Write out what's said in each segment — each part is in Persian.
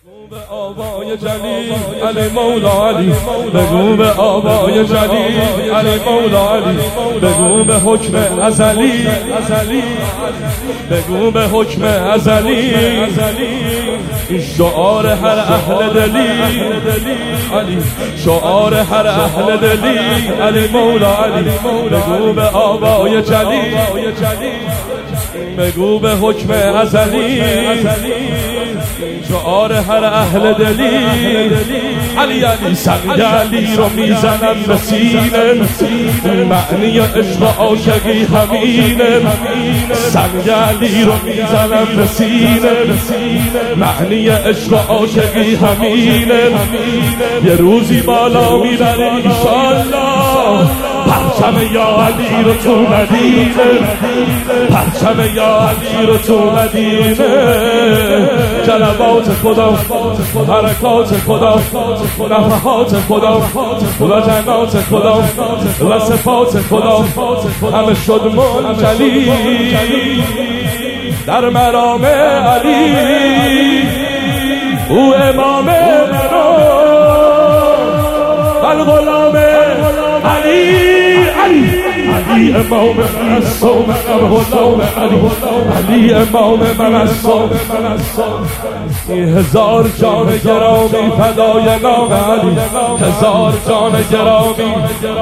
به آبای جلیل علی مولا علی، بگو به آبای جلیل علی مولا علی، بگو به حکم ازلی، بگو به حکم ازلی، این شعار هر اهل دلی علی، شعار هر اهل دلی علی مولا علی، بگو به آبای جلیل، بگو به حکم ازلی، شعار هر اهل دلی علی علی. سنگ علی رو میزنم به سینه، معنی عشق و عاشقی همینه. سنگ علی رو میزنم به سینه، معنی عشق و عاشقی همینه. یه روزی بالا میبره انشالله پرچم یا علی رو تو مدینه، پرچم یا علی رو تو مدینه. جلوات خدا، حرکات خدا، نفحات خدا و جنات خدا و صفات خدا همه شد منجلی در مرام علی. او امام منو من غلام علی، علی امام من است و منم غلام علی، علی امام من است و این هزار جان گرامی فدای نام علی، هزار جان گرامی.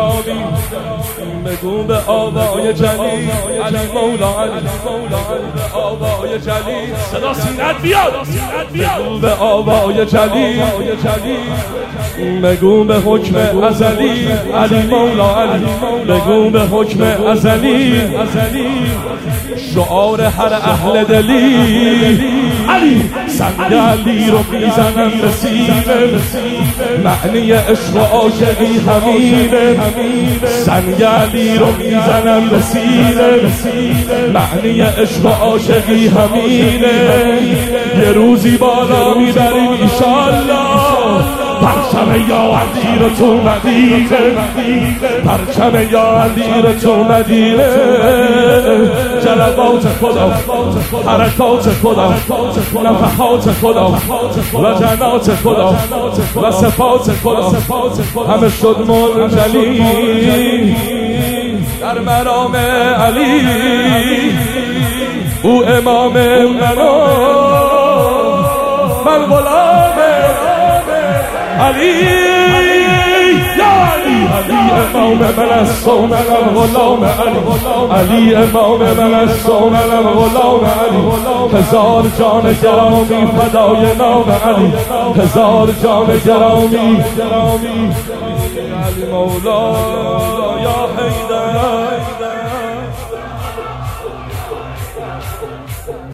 بگو به آبای جلیل علی مولا علی، به آبای جلیل صدا سینت بیاد، بگو به آبای جلیل، بگو به حکم ازلی علی مولا علی، بگو به حکم ازلی، شعار هر اهل دلی علی. سنگ علی رو میزنم به سینه، معنی عشق و عاشقی همینه. سنگ علی رو میزنم به سینه، معنی عشق و عاشقی همینه. یه روزی بالا میبریم انشالله پرچم یا علی رو تو مدینه، پرچم یا علی رو تو مدینه. جلوات خدا، حرکات خدا، نفحات خدا و جنات خدا و صفات خدا همه شد منجلی در مرام علی. او امام منو من غلام علی، یا علی، علی امام من است و منم غلام علی، علی امام من است و منم غلام علی. هزار جان گرامی فدای نام علی، هزار جان گرامی علی مولا یا حیدر.